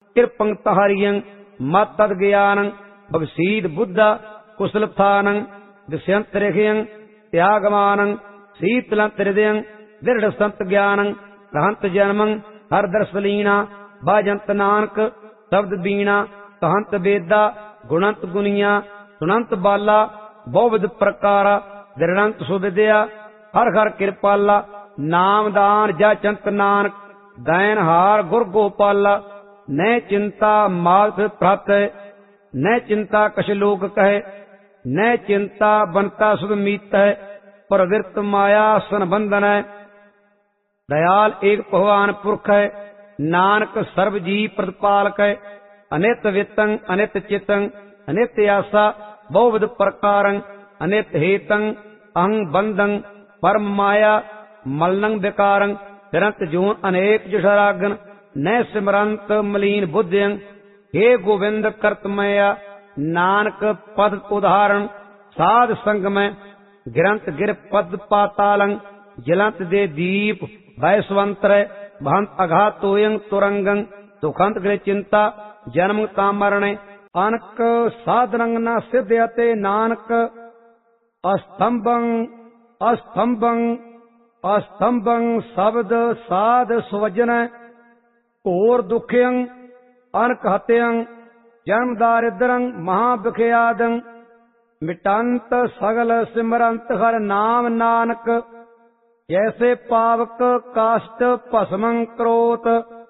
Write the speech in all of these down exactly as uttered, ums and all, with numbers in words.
कृपं तहारियं मत तद ज्ञानं अवसीद बुद्धा कुशलथानं दिश्यंतरिखयं त्यागमानं शीतलंत हृदयं दृढ़ संत ज्ञानं रहंत जन्मं हर दर्शलीना बाजंत नानक शब्द बीणा कहंत बेदा गुणंत गुनिया सुनंत बाला बहुविध प्रकारा दृढ़ंत सुविद्या हर हर कृपाला नामदान जचंत नानक दैन हार गुर गोपाला न चिंता माल प्राप्त न चिंता कछ लोग कहे न चिंता बनता सुध मीत है प्रवृत्त माया सन बंधन है दयाल एक भगवान पुरख है नानक सर्व जी प्रतिपालक है अनित वित्तं अनित चित्तं अनित आशा बहुविध प्रकारं अनित हेतं अहं बंधं परम माया मलनं विकारं निरंत जून अनेक जुषरागन न सिमरंत मलीन बुद्धियं हे गोविंद कर्तमया नानक पद उदाहरण साध संग में गिरंत गिर पद पातालं जलंत दे दीप वैश्वंतर भंत अघातोयं तुरंगं दुखंत गृह चिंता जन्म कामरणे अनक साधनंग न सिद्धयते नानक अस्तंभं अस्तंभं अस्तंभं शब्द साध सुवजन घोर दुखयं अनक हत्यं जन्म दारिद्रं महाविख्यादं मिटांत सगल सिमरंत हर नाम नानक जैसे पावक काष्ट भस्मं क्रोत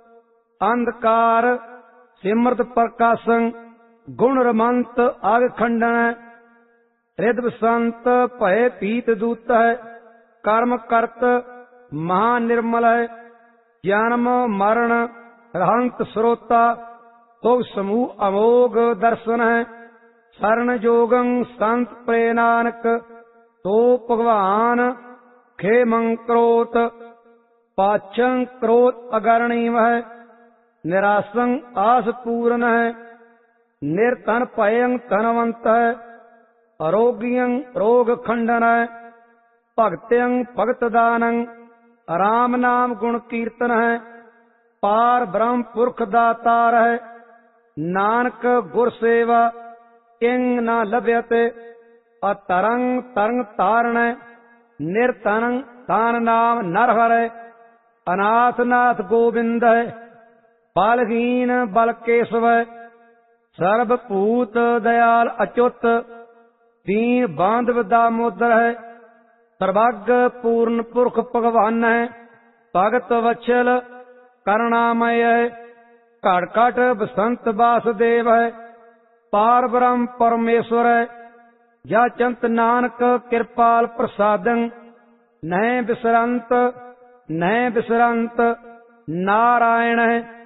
अंधकार सिमृत प्रकाशं गुण रमंत आग खंडन हृद संत भय पीत दूत है कर्म करत महानिर्मल है जन्म मरण रहंत श्रोता तो समूह अमोघ दर्शन है शरण जोगं संत प्रे नानक तो भगवान खेमं क्रोत पाच्छं क्रोत अगरणीम है निरासं आस पूर्ण है निर्धन भयं धनवंत है आरोग्यं रोग खंडन है भक्त्यं भगत दानं राम नाम गुण कीर्तन है पार ब्रह्म पुरख दातार है नानक गुर सेवा किंग न लभ्यते अतरंग तरंग तारण निर्तनंग तान नाम नर हरे अनाथ नाथ गोविंद है बलहीन बल केशव है सर्वभूत दयाल अच्युत दीन बांधव दामोदर है सर्वज्ञ पूर्ण पुरख भगवान है भगत वत्सल करुणामय है काटकाट बसंत वासुदेव है पार ब्रह्म परमेश्वर है जा चंत नानक कृपाल प्रसादं न विसरंत न विसरंत नारायण है